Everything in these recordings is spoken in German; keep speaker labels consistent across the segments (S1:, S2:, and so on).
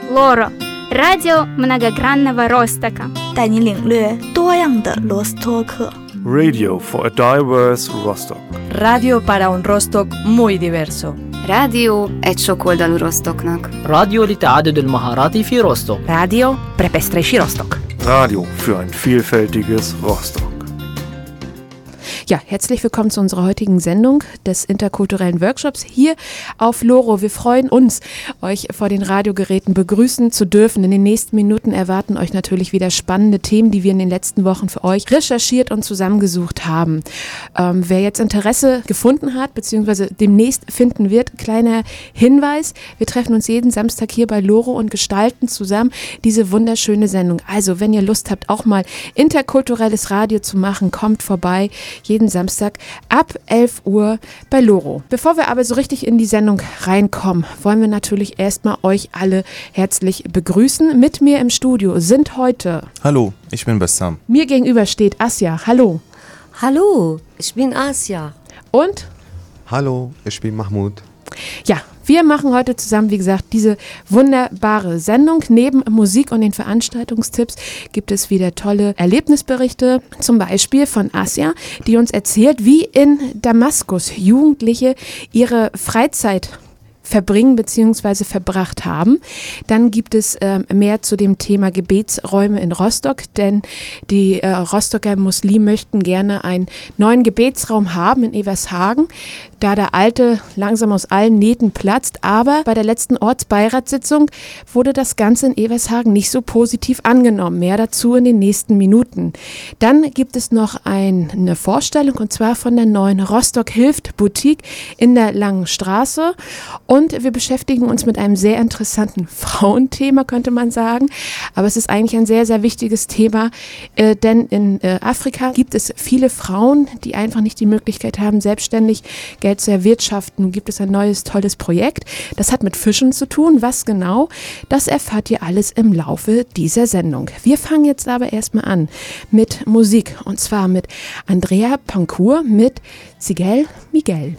S1: Лоро. Радио многогранного Ростока.
S2: 带你领略多样的罗斯托克。
S3: Radio for a diverse Rostock.
S4: Radio para un Rostock muy diverso.
S5: rádió egy sokoldalú Rostocknak.
S6: راديو لتعدد المهارات في روستوك.
S7: Radio pre pestřejší Rostock.
S3: Radio für ein vielfältiges Rostock.
S8: Ja, herzlich willkommen zu unserer heutigen Sendung des interkulturellen Workshops hier auf Loro. Wir freuen uns, euch vor den Radiogeräten begrüßen zu dürfen. In den nächsten Minuten erwarten euch natürlich wieder spannende Themen, die wir in den letzten Wochen für euch recherchiert und zusammengesucht haben. Wer jetzt Interesse gefunden hat, beziehungsweise demnächst finden wird, kleiner Hinweis, wir treffen uns jeden Samstag hier bei Loro und gestalten zusammen diese wunderschöne Sendung. Also, wenn ihr Lust habt, auch mal interkulturelles Radio zu machen, kommt vorbei. Jeden Samstag ab 11 Uhr bei Loro. Bevor wir aber so richtig in die Sendung reinkommen, wollen wir natürlich erstmal euch alle herzlich begrüßen. Mit mir im Studio sind heute...
S9: Hallo, ich bin Bassam.
S8: Mir gegenüber steht Asja. Hallo.
S10: Hallo, ich bin Asja.
S8: Und?
S11: Hallo, ich bin Mahmoud.
S8: Ja, wir machen heute zusammen, wie gesagt, diese wunderbare Sendung. Neben Musik und den Veranstaltungstipps gibt es wieder tolle Erlebnisberichte, zum Beispiel von Asja, die uns erzählt, wie in Damaskus Jugendliche ihre Freizeit verbringen bzw. verbracht haben. Dann gibt es mehr zu dem Thema Gebetsräume in Rostock, denn die Rostocker Muslimen möchten gerne einen neuen Gebetsraum haben in Evershagen, da der alte langsam aus allen Nähten platzt. Aber bei der letzten Ortsbeiratssitzung wurde das Ganze in Evershagen nicht so positiv angenommen. Mehr dazu in den nächsten Minuten. Dann gibt es noch eine Vorstellung, und zwar von der neuen Rostock Hilft Boutique in der Langen Straße. Und wir beschäftigen uns mit einem sehr interessanten Frauenthema, könnte man sagen. Aber es ist eigentlich ein sehr, sehr wichtiges Thema, denn in Afrika gibt es viele Frauen, die einfach nicht die Möglichkeit haben, selbstständig Geld zu erwirtschaften. Nun gibt es ein neues, tolles Projekt. Das hat mit Fischen zu tun. Was genau? Das erfahrt ihr alles im Laufe dieser Sendung. Wir fangen jetzt aber erstmal an mit Musik. Und zwar mit Andrea Pancourt mit Sigel Miguel.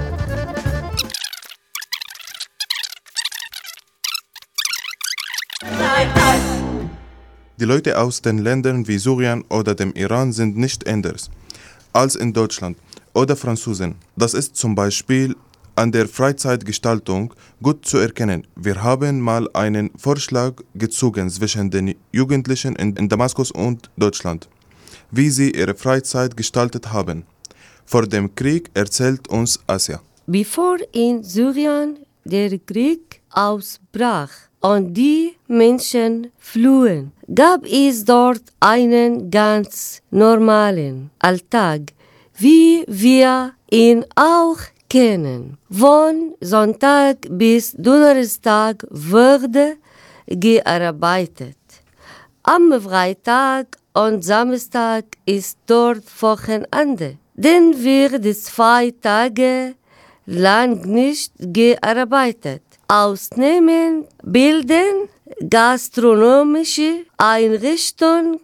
S9: Die Leute aus den Ländern wie Syrien oder dem Iran sind nicht anders als in Deutschland oder Franzosen. Das ist zum Beispiel an der Freizeitgestaltung gut zu erkennen. Wir haben mal einen Vorschlag gezogen zwischen den Jugendlichen in Damaskus und Deutschland, wie sie ihre Freizeit gestaltet haben. Vor dem Krieg erzählt uns Asja.
S10: Bevor in Syrien der Krieg ausbrach und die Menschen flohen, gab es dort einen ganz normalen Alltag, wie wir ihn auch kennen. Von Sonntag bis Donnerstag wurde gearbeitet. Am Freitag und Samstag ist dort Wochenende. Dann wird 2 Tage lang nicht gearbeitet. Ausnehmen bilden gastronomische Einrichtungen,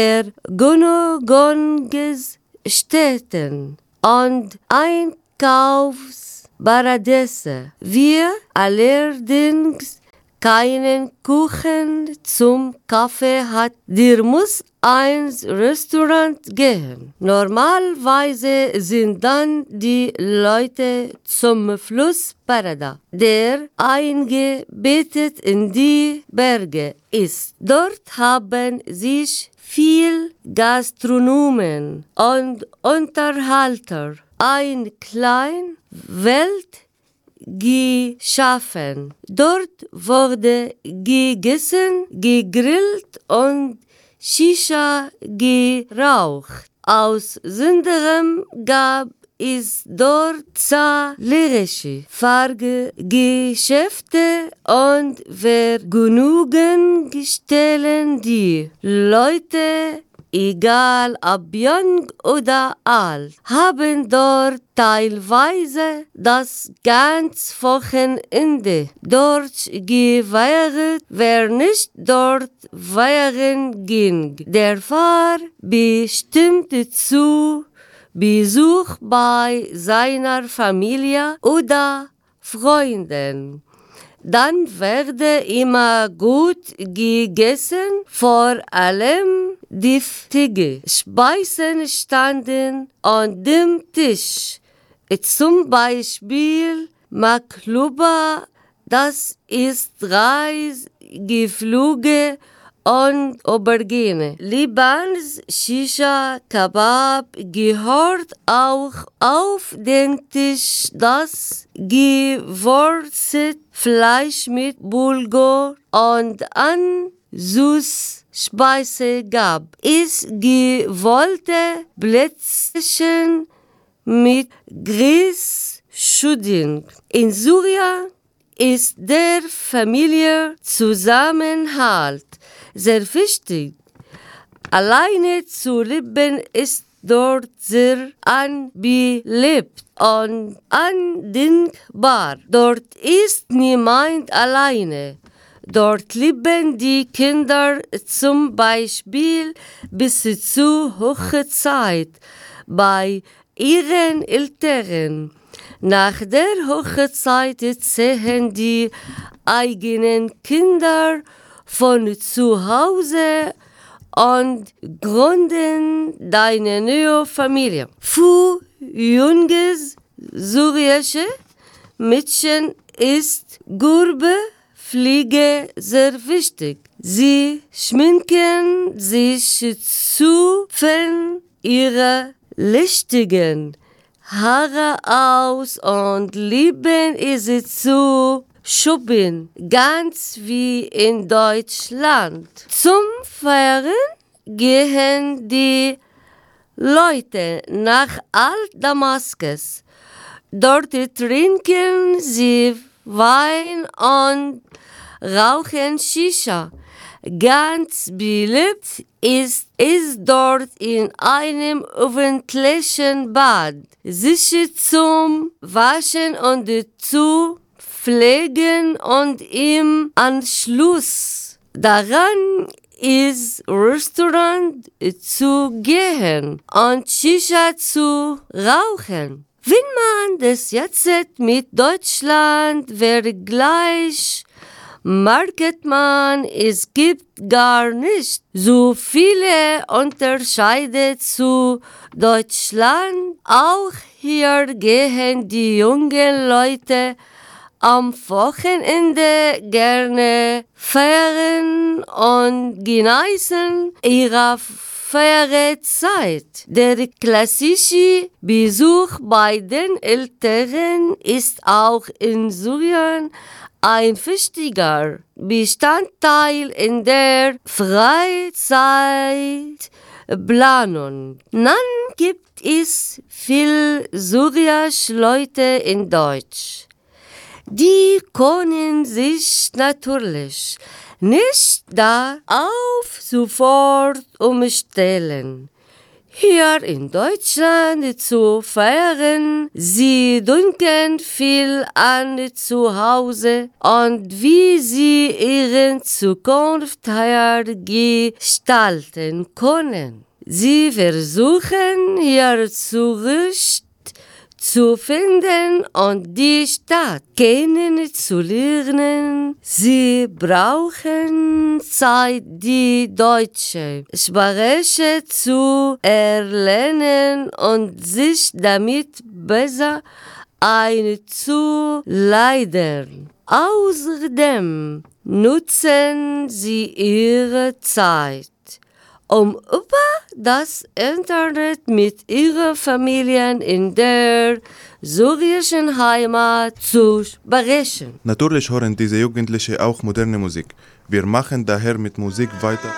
S10: Vergnügungsstätten und Einkaufsparadiese. Wir allerdings keinen Kuchen zum Kaffee hat, der muss ins Restaurant gehen. Normalerweise sind dann die Leute zum Flussparada, der eingebettet in die Berge ist. Dort haben sich viel Gastronomen und Unterhalter eine kleine Welt geschaffen. Dort wurde gegessen, gegrillt und Shisha geraucht. Außerdem gab es dort zahlreiche Fahrgeschäfte und Vergnügungsstellen. Die Leute, egal ob jung oder alt, haben dort teilweise das ganze Wochenende dort geweiert, wer nicht dort weilen ging. Der war bestimmt zu Besuch bei seiner Familie oder Freunden. Dann werde immer gut gegessen, vor allem deftige Speisen standen an dem Tisch. Zum Beispiel Makluba, das ist Reis, Geflügel und Aubergine. Libans Shisha Kebab gehört auch auf den Tisch. Das gewürzte Fleisch mit Bulgur und an Süßspeise gab. Es gewollte Plätzchen mit Grießpudding. In Syrien ist der Familienzusammenhalt sehr wichtig. Alleine zu leben ist dort sehr unbeliebt und undenkbar. Dort ist niemand alleine. Dort leben die Kinder zum Beispiel bis zur Hochzeit bei ihren Eltern. Nach der Hochzeit ziehen die eigenen Kinder von zu Hause und gründen deine neue Familie. Für junge syrische Mädchen ist Pflege sehr wichtig. Sie schminken sich zu ihre lichtigen Haare aus und lieben es zu shoppen, ganz wie in Deutschland. Zum Feiern gehen die Leute nach Alt-Damaskus. Dort trinken sie Wein und rauchen Shisha. Ganz beliebt ist es dort in einem öffentlichen Bad, sich zum Waschen und zu pflegen und im Anschluss daran ins Restaurant zu gehen und Shisha zu rauchen. Wenn man das jetzt mit Deutschland vergleicht, merkt man, es gibt gar nicht so viele Unterschiede zu Deutschland. Auch hier gehen die jungen Leute am Wochenende gerne feiern und genießen ihre Feierzeit. Der klassische Besuch bei den Eltern ist auch in Syrien ein wichtiger Bestandteil in der Freizeitplanung. Dann gibt es viele syrische Leute in Deutsch. Die können sich natürlich nicht darauf sofort umstellen, hier in Deutschland zu feiern. Sie denken viel an zu Hause und wie sie ihre Zukunft hier gestalten können. Sie versuchen hier Zurecht zu finden und die Stadt kennenzulernen. Sie brauchen Zeit, die deutsche Sprache zu erlernen und sich damit besser einzuleiten. Außerdem nutzen sie ihre Zeit, um über das Internet mit ihren Familien in der syrischen Heimat zu sprechen.
S9: Natürlich hören diese Jugendlichen auch moderne Musik. Wir machen daher mit Musik weiter.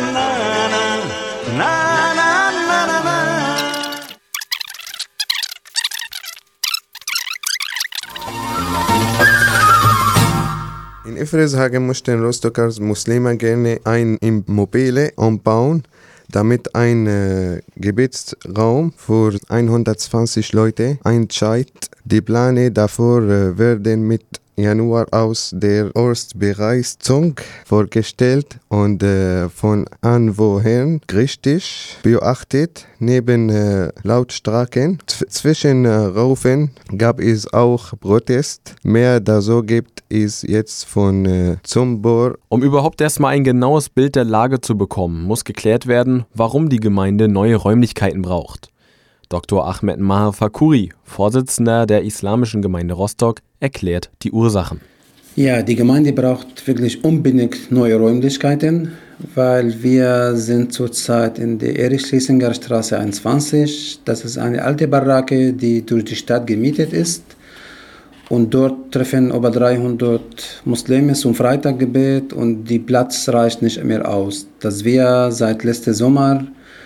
S11: In Efreshagen möchten Rostocker Muslime gerne ein Immobile umbauen, damit ein Gebetsraum für 120 Leute einsteigt. Die Pläne dafür werden mit Januar aus der Ostbereisung vorgestellt und von Anwohnern richtig beachtet. Neben Lautstärken zwischen Rufen gab es auch Protest. Mehr dazu gibt es jetzt von Zumbor.
S12: Um überhaupt erstmal ein genaues Bild der Lage zu bekommen, muss geklärt werden, warum die Gemeinde neue Räumlichkeiten braucht. Dr. Ahmed Maher Fakouri, Vorsitzender der Islamischen Gemeinde Rostock, erklärt die Ursachen.
S13: Ja, die Gemeinde braucht wirklich unbedingt neue Räumlichkeiten, weil wir sind zurzeit in der Erich-Schlesinger Straße 21. Das ist eine alte Baracke, die durch die Stadt gemietet ist. Und dort treffen über 300 Muslime zum Freitaggebet und die Platz reicht nicht mehr aus. Dass wir seit letztem Sommer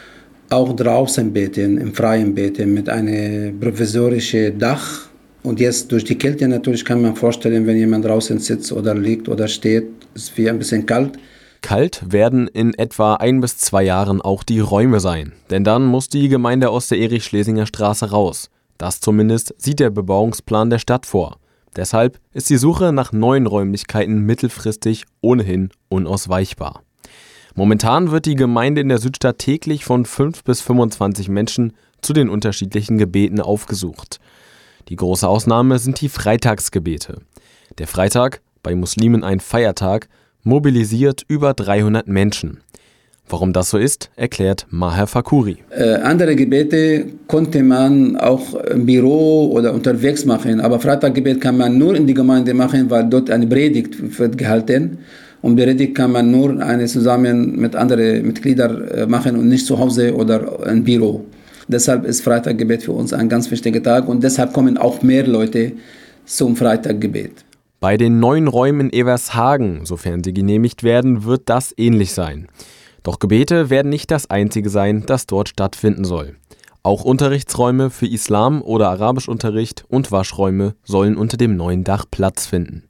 S13: auch draußen beten, im Freien beten, mit einem provisorischen Dach. Und jetzt durch die Kälte natürlich kann man vorstellen, wenn jemand draußen sitzt oder liegt oder steht, ist es wie ein bisschen kalt.
S12: Kalt werden in etwa 1 bis 2 Jahren auch die Räume sein. Denn dann muss die Gemeinde aus der Erich-Schlesinger Straße raus. Das zumindest sieht der Bebauungsplan der Stadt vor. Deshalb ist die Suche nach neuen Räumlichkeiten mittelfristig ohnehin unausweichbar. Momentan wird die Gemeinde in der Südstadt täglich von 5 bis 25 Menschen zu den unterschiedlichen Gebeten aufgesucht. Die große Ausnahme sind die Freitagsgebete. Der Freitag, bei Muslimen ein Feiertag, mobilisiert über 300 Menschen. Warum das so ist, erklärt Maher Fakouri.
S13: Andere Gebete konnte man auch im Büro oder unterwegs machen, aber Freitaggebet kann man nur in die Gemeinde machen, weil dort eine Predigt wird gehalten. Und Predigt kann man nur zusammen mit anderen Mitgliedern machen und nicht zu Hause oder im Büro. Deshalb ist Freitaggebet für uns ein ganz wichtiger Tag und deshalb kommen auch mehr Leute zum Freitaggebet.
S12: Bei den neuen Räumen in Evershagen, sofern sie genehmigt werden, wird das ähnlich sein. Doch Gebete werden nicht das einzige sein, das dort stattfinden soll. Auch Unterrichtsräume für Islam- oder Arabischunterricht und Waschräume sollen unter dem neuen Dach Platz finden.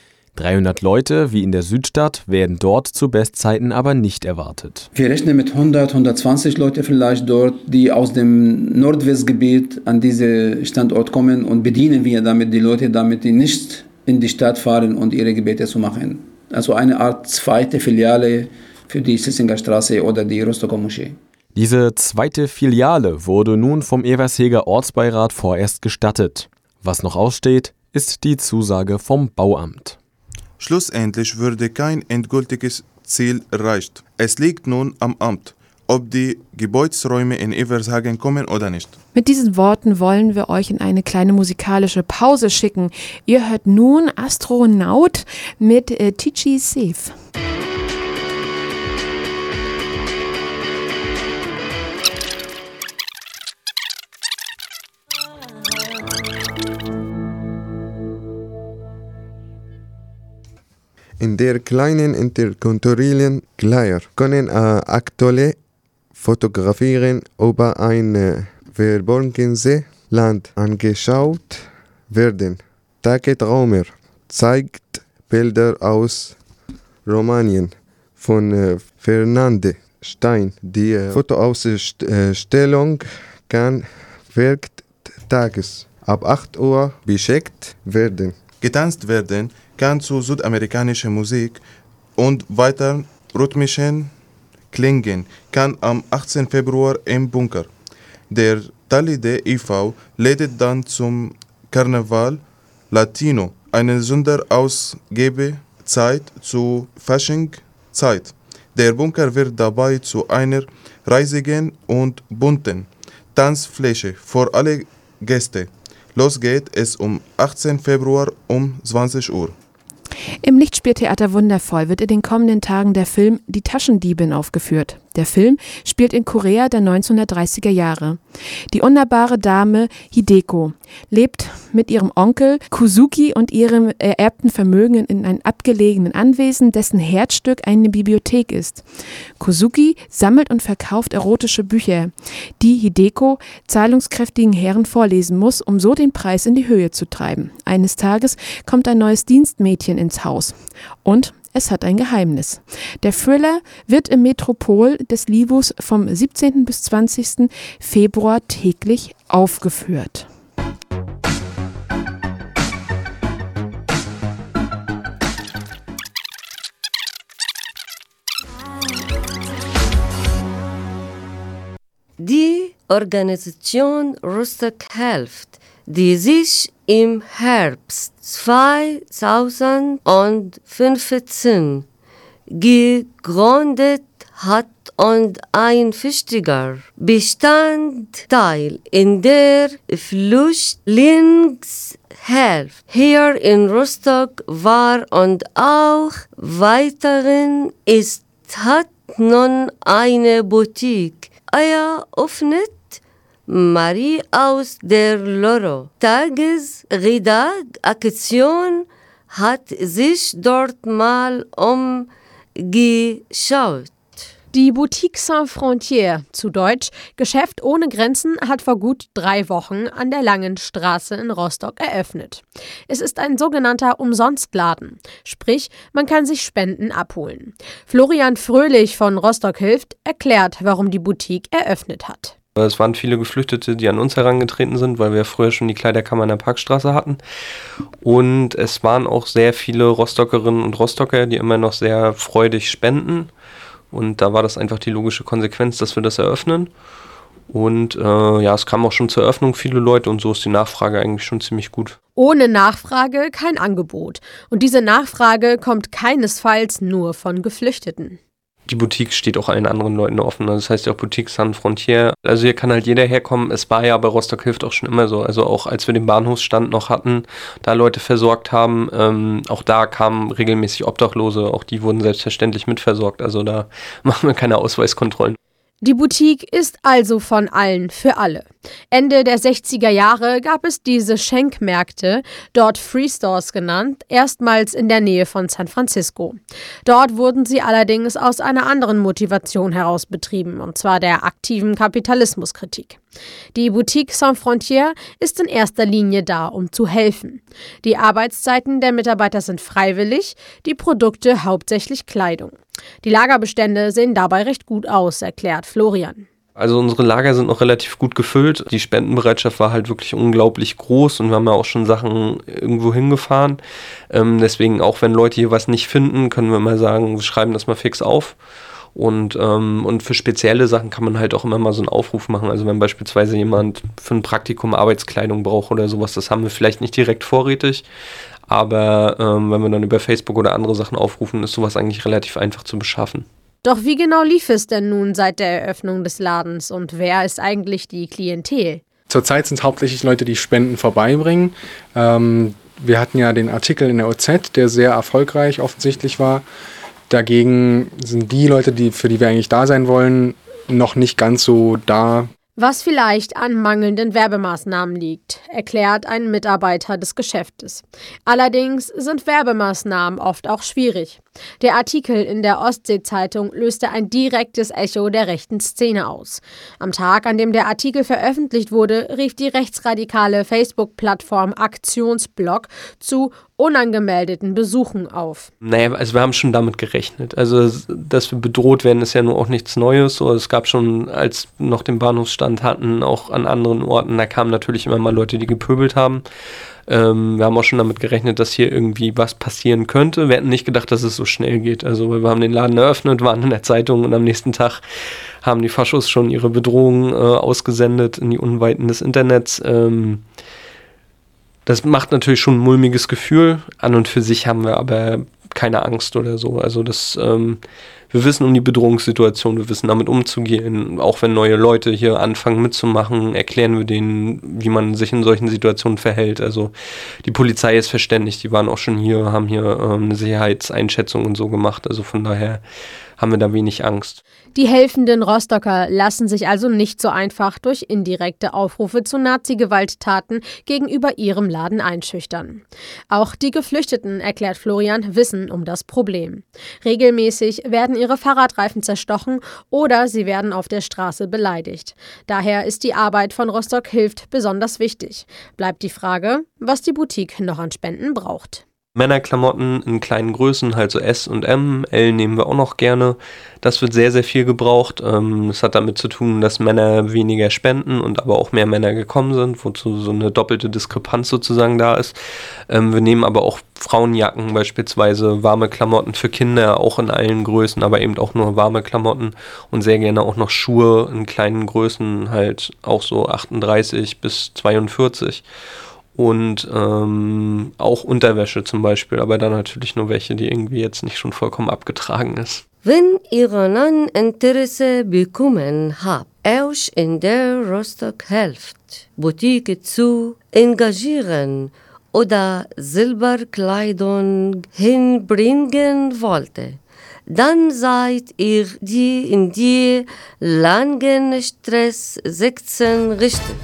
S12: 300 Leute, wie in der Südstadt, werden dort zu Bestzeiten aber nicht erwartet.
S13: Wir rechnen mit 120 Leute vielleicht dort, die aus dem Nordwestgebiet an diesen Standort kommen und bedienen wir damit die Leute, damit die nicht in die Stadt fahren und ihre Gebete zu machen. Also eine Art zweite Filiale für die Schlesinger Straße oder die Rostocker Moschee.
S12: Diese zweite Filiale wurde nun vom Eversheger Ortsbeirat vorerst gestattet. Was noch aussteht, ist die Zusage vom Bauamt.
S9: Schlussendlich würde kein endgültiges Ziel erreicht. Es liegt nun am Amt, ob die Gebäuderäume in Evershagen kommen oder nicht.
S8: Mit diesen Worten wollen wir euch in eine kleine musikalische Pause schicken. Ihr hört nun Astronaut mit Tichi Safe.
S11: In der kleinen interkontinentalen Gleier können aktuelle Fotografien über ein verborgenes Land angeschaut werden. Tagetraumer zeigt Bilder aus Rumänien von Fernande Stein. Die Fotoausstellung kann werktags ab 8 Uhr beschickt werden.
S9: Getanzt werden kann zu südamerikanischer Musik und weiteren rhythmischen Klängen kann am 18. Februar im Bunker. Der Talide e.V. lädt dann zum Karneval Latino, eine Sonderausgabezeit zur Faschingzeit. Der Bunker wird dabei zu einer riesigen und bunten Tanzfläche für alle Gäste. Los geht es um 18. Februar um 20 Uhr.
S8: Im Lichtspieltheater Wundervoll wird in den kommenden Tagen der Film Die Taschendiebin aufgeführt. Der Film spielt in Korea der 1930er Jahre. Die wunderbare Dame Hideko lebt mit ihrem Onkel Kuzuki und ihrem ererbten Vermögen in einem abgelegenen Anwesen, dessen Herzstück eine Bibliothek ist. Kuzuki sammelt und verkauft erotische Bücher, die Hideko zahlungskräftigen Herren vorlesen muss, um so den Preis in die Höhe zu treiben. Eines Tages kommt ein neues Dienstmädchen ins Haus und es hat ein Geheimnis. Der Thriller wird im Metropol des Livus vom 17. bis 20. Februar täglich aufgeführt.
S10: Organisation Rostock hilft, die sich im Herbst 2015 gegründet hat und ein wichtiger Bestandteil in der Flüchtlingshilfe hier in Rostock war und auch weiterhin ist, hat nun eine Boutique eröffnet. Marie aus der Loro Tagesredaktion hat sich dort mal umgeschaut.
S14: Die Boutique Sans Frontières, zu Deutsch Geschäft ohne Grenzen, hat vor gut 3 Wochen an der Langen Straße in Rostock eröffnet. Es ist ein sogenannter Umsonstladen, sprich, man kann sich Spenden abholen. Florian Fröhlich von Rostock hilft erklärt, warum die Boutique eröffnet hat.
S15: Es waren viele Geflüchtete, die an uns herangetreten sind, weil wir früher schon die Kleiderkammer in der Parkstraße hatten. Und es waren auch sehr viele Rostockerinnen und Rostocker, die immer noch sehr freudig spenden. Und da war das einfach die logische Konsequenz, dass wir das eröffnen. Und es kamen auch schon zur Eröffnung viele Leute und so ist die Nachfrage eigentlich schon ziemlich gut.
S14: Ohne Nachfrage kein Angebot. Und diese Nachfrage kommt keinesfalls nur von Geflüchteten.
S15: Die Boutique steht auch allen anderen Leuten offen. Das heißt ja auch Boutique Sans Frontières. Also hier kann halt jeder herkommen. Es war ja bei Rostock hilft auch schon immer so. Also auch als wir den Bahnhofsstand noch hatten, da Leute versorgt haben, auch da kamen regelmäßig Obdachlose. Auch die wurden selbstverständlich mitversorgt. Also da machen wir keine Ausweiskontrollen.
S14: Die Boutique ist also von allen für alle. Ende der 60er Jahre gab es diese Schenkmärkte, dort Free Stores genannt, erstmals in der Nähe von San Francisco. Dort wurden sie allerdings aus einer anderen Motivation heraus betrieben, und zwar der aktiven Kapitalismuskritik. Die Boutique Sans Frontières ist in erster Linie da, um zu helfen. Die Arbeitszeiten der Mitarbeiter sind freiwillig, die Produkte hauptsächlich Kleidung. Die Lagerbestände sehen dabei recht gut aus, erklärt Florian.
S15: Also unsere Lager sind noch relativ gut gefüllt. Die Spendenbereitschaft war halt wirklich unglaublich groß und wir haben ja auch schon Sachen irgendwo hingefahren. Deswegen, auch wenn Leute hier was nicht finden, können wir mal sagen, wir schreiben das mal fix auf. Und für spezielle Sachen kann man halt auch immer mal so einen Aufruf machen. Also wenn beispielsweise jemand für ein Praktikum Arbeitskleidung braucht oder sowas, das haben wir vielleicht nicht direkt vorrätig. Aber wenn wir dann über Facebook oder andere Sachen aufrufen, ist sowas eigentlich relativ einfach zu beschaffen.
S14: Doch wie genau lief es denn nun seit der Eröffnung des Ladens und wer ist eigentlich die Klientel?
S16: Zurzeit sind es hauptsächlich Leute, die Spenden vorbeibringen. Wir hatten ja den Artikel in der OZ, der sehr erfolgreich offensichtlich war. Dagegen sind die Leute, für die wir eigentlich da sein wollen, noch nicht ganz so da.
S14: Was vielleicht an mangelnden Werbemaßnahmen liegt, erklärt ein Mitarbeiter des Geschäftes. Allerdings sind Werbemaßnahmen oft auch schwierig. Der Artikel in der Ostsee-Zeitung löste ein direktes Echo der rechten Szene aus. Am Tag, an dem der Artikel veröffentlicht wurde, rief die rechtsradikale Facebook-Plattform Aktionsblog zu unangemeldeten Besuchen auf.
S15: Naja, also wir haben schon damit gerechnet. Also, dass wir bedroht werden, ist ja nur auch nichts Neues. So, es gab schon, als wir noch den Bahnhofsstand hatten, auch an anderen Orten, da kamen natürlich immer mal Leute, die gepöbelt haben. Wir haben auch schon damit gerechnet, dass hier irgendwie was passieren könnte. Wir hätten nicht gedacht, dass es so schnell geht. Also wir haben den Laden eröffnet, waren in der Zeitung und am nächsten Tag haben die Faschos schon ihre Bedrohungen ausgesendet in die Unweiten des Internets. Das macht natürlich schon ein mulmiges Gefühl. An und für sich haben wir aber keine Angst oder so. Also wir wissen um die Bedrohungssituation, wir wissen damit umzugehen. Auch wenn neue Leute hier anfangen mitzumachen, erklären wir denen, wie man sich in solchen Situationen verhält. Also die Polizei ist verständigt, die waren auch schon hier, haben hier eine Sicherheitseinschätzung und so gemacht. Also von daher haben wir da wenig Angst.
S14: Die helfenden Rostocker lassen sich also nicht so einfach durch indirekte Aufrufe zu Nazi-Gewalttaten gegenüber ihrem Laden einschüchtern. Auch die Geflüchteten, erklärt Florian, wissen um das Problem. Regelmäßig werden ihre Fahrradreifen zerstochen oder sie werden auf der Straße beleidigt. Daher ist die Arbeit von Rostock hilft besonders wichtig. Bleibt die Frage, was die Boutique noch an Spenden braucht.
S15: Männerklamotten in kleinen Größen, halt so S und M, L nehmen wir auch noch gerne. Das wird sehr, sehr viel gebraucht. Das hat damit zu tun, dass Männer weniger spenden und aber auch mehr Männer gekommen sind, wozu so eine doppelte Diskrepanz sozusagen da ist. Wir nehmen aber auch Frauenjacken beispielsweise, warme Klamotten für Kinder, auch in allen Größen, aber eben auch nur warme Klamotten und sehr gerne auch noch Schuhe in kleinen Größen, halt auch so 38 bis 42. Und auch Unterwäsche zum Beispiel, aber dann natürlich nur welche, die irgendwie jetzt nicht schon vollkommen abgetragen ist.
S10: Wenn ihr an Interesse bekommen habt, euch in der Rostock helft, Boutique zu engagieren oder Silberkleidung hinbringen wollt, dann seid ihr in die Langenstraße 16 richtig.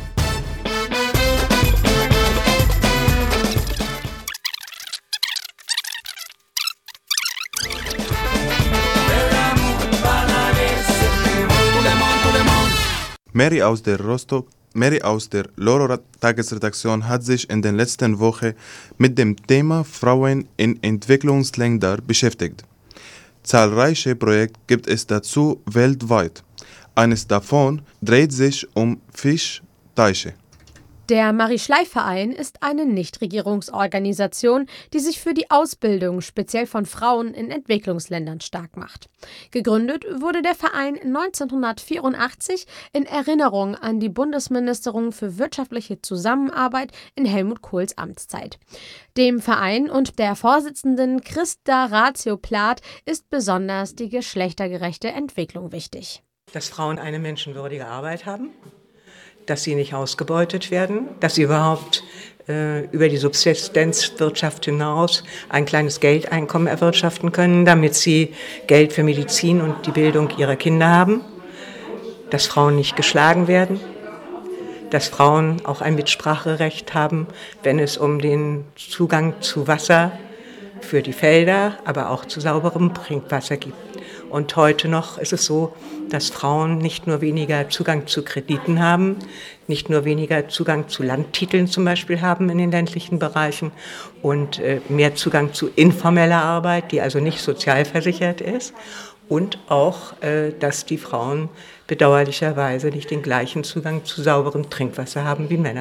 S9: Mary aus der Loro-Tagesredaktion hat sich in den letzten Wochen mit dem Thema Frauen in Entwicklungsländern beschäftigt. Zahlreiche Projekte gibt es dazu weltweit. Eines davon dreht sich um Fischteiche.
S14: Der Marie-Schleif-Verein ist eine Nichtregierungsorganisation, die sich für die Ausbildung speziell von Frauen in Entwicklungsländern stark macht. Gegründet wurde der Verein 1984 in Erinnerung an die Bundesministerin für wirtschaftliche Zusammenarbeit in Helmut Kohls Amtszeit. Dem Verein und der Vorsitzenden Christa Ratio-Plath ist besonders die geschlechtergerechte Entwicklung wichtig.
S17: Dass Frauen eine menschenwürdige Arbeit haben, dass sie nicht ausgebeutet werden, dass sie überhaupt über die Subsistenzwirtschaft hinaus ein kleines Geldeinkommen erwirtschaften können, damit sie Geld für Medizin und die Bildung ihrer Kinder haben, dass Frauen nicht geschlagen werden, dass Frauen auch ein Mitspracherecht haben, wenn es um den Zugang zu Wasser für die Felder, aber auch zu sauberem Trinkwasser gibt. Und heute noch ist es so, dass Frauen nicht nur weniger Zugang zu Krediten haben, nicht nur weniger Zugang zu Landtiteln zum Beispiel haben in den ländlichen Bereichen und mehr Zugang zu informeller Arbeit, die also nicht sozialversichert ist. Und auch, dass die Frauen bedauerlicherweise nicht den gleichen Zugang zu sauberem Trinkwasser haben wie Männer.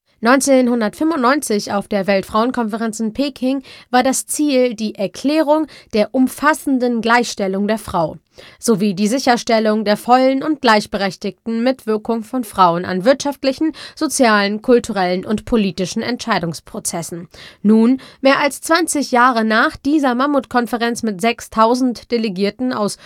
S14: 1995 auf der Weltfrauenkonferenz in Peking war das Ziel die Erklärung der umfassenden Gleichstellung der Frau sowie die Sicherstellung der vollen und gleichberechtigten Mitwirkung von Frauen an wirtschaftlichen, sozialen, kulturellen und politischen Entscheidungsprozessen. Nun, mehr als 20 Jahre nach dieser Mammutkonferenz mit 6.000 Delegierten aus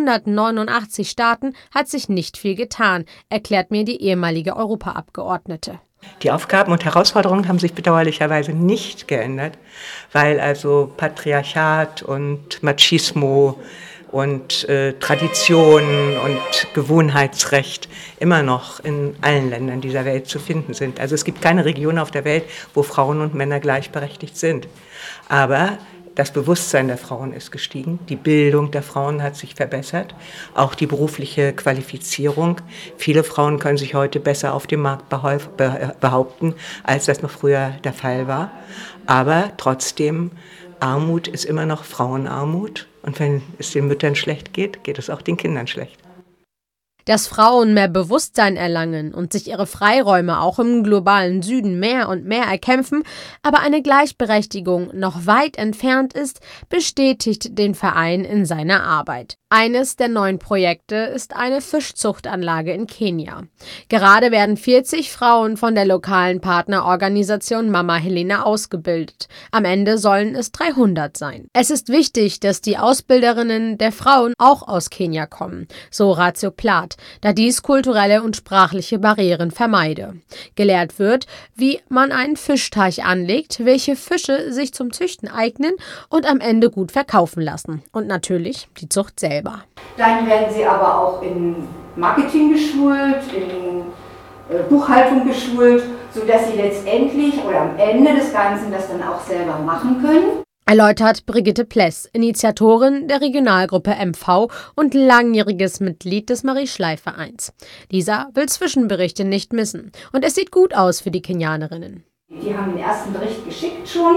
S14: 189 Staaten hat sich nicht viel getan, erklärt mir die ehemalige Europaabgeordnete.
S17: Die Aufgaben und Herausforderungen haben sich bedauerlicherweise nicht geändert, weil also Patriarchat und Machismo und Tradition und Gewohnheitsrecht immer noch in allen Ländern dieser Welt zu finden sind. Also es gibt keine Region auf der Welt, wo Frauen und Männer gleichberechtigt sind. Aber das Bewusstsein der Frauen ist gestiegen, die Bildung der Frauen hat sich verbessert, auch die berufliche Qualifizierung. Viele Frauen können sich heute besser auf dem Markt behaupten, als das noch früher der Fall war. Aber trotzdem, Armut ist immer noch Frauenarmut. Und wenn es den Müttern schlecht geht, geht es auch den Kindern schlecht.
S14: Dass Frauen mehr Bewusstsein erlangen und sich ihre Freiräume auch im globalen Süden mehr und mehr erkämpfen, aber eine Gleichberechtigung noch weit entfernt ist, bestätigt den Verein in seiner Arbeit. Eines der neuen Projekte ist eine Fischzuchtanlage in Kenia. Gerade werden 40 Frauen von der lokalen Partnerorganisation Mama Helena ausgebildet. Am Ende sollen es 300 sein. Es ist wichtig, dass die Ausbilderinnen der Frauen auch aus Kenia kommen, so Ratio-Plath, da dies kulturelle und sprachliche Barrieren vermeide. Gelehrt wird, wie man einen Fischteich anlegt, welche Fische sich zum Züchten eignen und am Ende gut verkaufen lassen. Und natürlich die Zucht selber.
S18: Dann werden sie aber auch in Marketing geschult, in Buchhaltung geschult, sodass sie letztendlich oder am Ende des Ganzen das dann auch selber machen können.
S14: Erläutert Brigitte Pless, Initiatorin der Regionalgruppe MV und langjähriges Mitglied des Marie-Schleif-Vereins. Dieser will Zwischenberichte nicht missen und es sieht gut aus für die Kenianerinnen.
S18: Die haben den ersten Bericht geschickt schon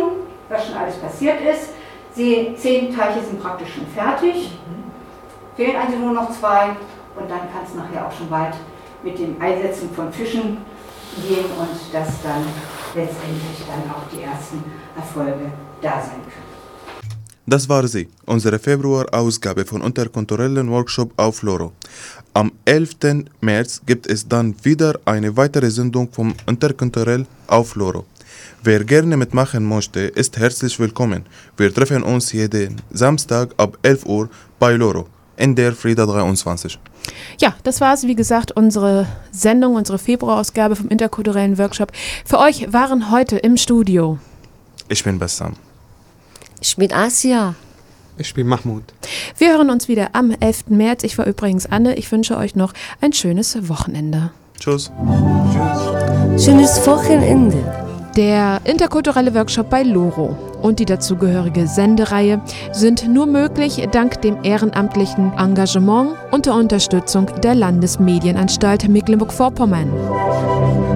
S18: was schon alles passiert ist. 10 Teiche sind praktisch schon fertig. Fehlen also nur noch 2 und dann kann es nachher auch schon weit mit dem Einsetzen von Fischen gehen und dass dann letztendlich dann auch die ersten Erfolge da sein können.
S9: Das war sie, unsere Februar-Ausgabe von Interkulturellen Workshop auf Loro. Am 11. März gibt es dann wieder eine weitere Sendung vom Interkulturell auf Loro. Wer gerne mitmachen möchte, ist herzlich willkommen. Wir treffen uns jeden Samstag ab 11 Uhr bei Loro in der Frieda 23.
S8: Ja, das war es, wie gesagt, unsere Sendung, unsere Februarausgabe vom Interkulturellen Workshop. Für euch waren heute im Studio.
S9: Ich bin Bassam.
S10: Ich bin Asia.
S11: Ich bin Mahmoud.
S8: Wir hören uns wieder am 11. März. Ich war übrigens Anne. Ich wünsche euch noch ein schönes Wochenende.
S9: Tschüss.
S10: Schönes Wochenende.
S8: Der interkulturelle Workshop bei Loro und die dazugehörige Sendereihe sind nur möglich dank dem ehrenamtlichen Engagement und der Unterstützung der Landesmedienanstalt Mecklenburg-Vorpommern.